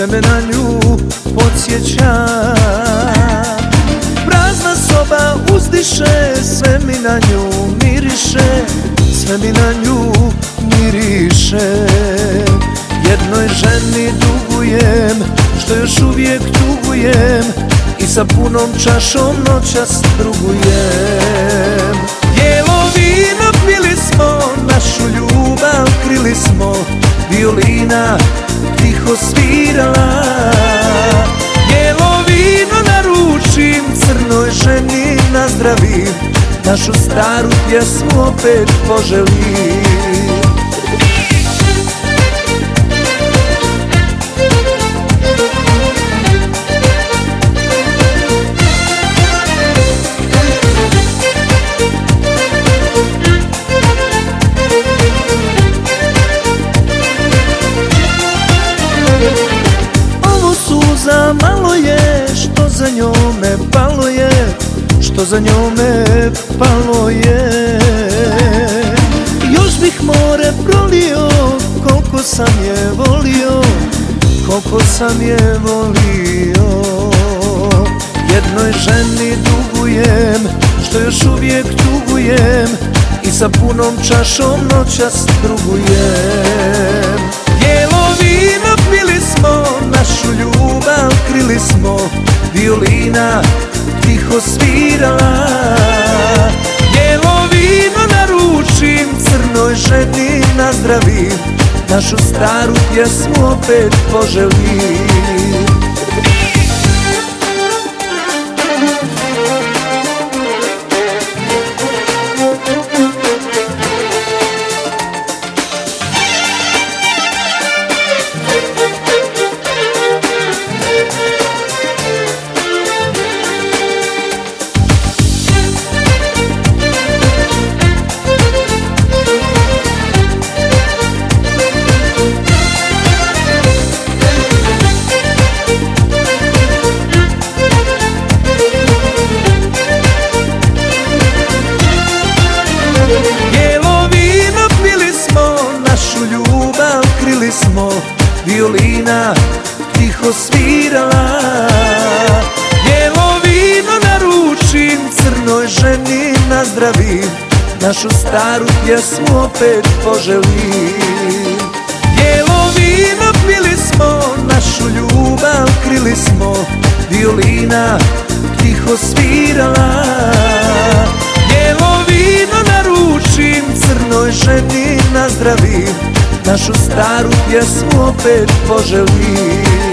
sve me na nju podsjeća. Prazna soba uzdiše, sve mi na nju miriše, sve mi na nju miriše. Jednoj ženi dugujem, što još uvijek tugujem, i sa punom čašom noćas drugujem. Bijelo vino pili smo, našu ljubav krili smo, violina tiho svirala. Bijelo vino naručim, crnoj ženi nazdravim, našu staru pjesmu opet poželim. Malo je što za njome palo je, što za njome palo je. Još bih more prolio, koliko sam je volio, koliko sam je volio. Jednoj ženi dugujem, što još uvijek tugujem, i sa punom čašom noćas drugujem. Bijelo vino pili smo, našu ljubav krili smo, violina tiho svirala. Bijelo vino naručim, crnoj ženi nazdravim, našu staru pjesmu opet poželim. Bijelo vino pili smo, našu ljubav krili smo, violina tiho svirala. Bijelo vino naručim, crnoj ženi nazdravim, našu staru pjesmu opet poželim. Bijelo vino pili smo, našu ljubav krili smo, violina tiho svirala. Bijelo vino naručim, crnoj ženi nazdravim, našu staru pjesmu opet poželim.